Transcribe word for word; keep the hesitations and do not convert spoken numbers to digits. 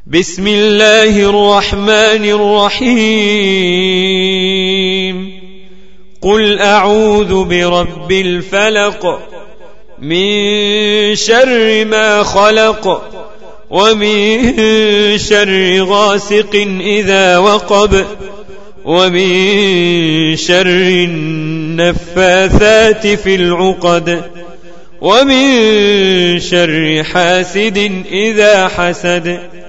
بسم الله الرحمن الرحيم قل أعوذ برب الفلق من شر ما خلق ومن شر غاسق إذا وقب ومن شر النفاثات في العقد ومن شر حاسد إذا حسد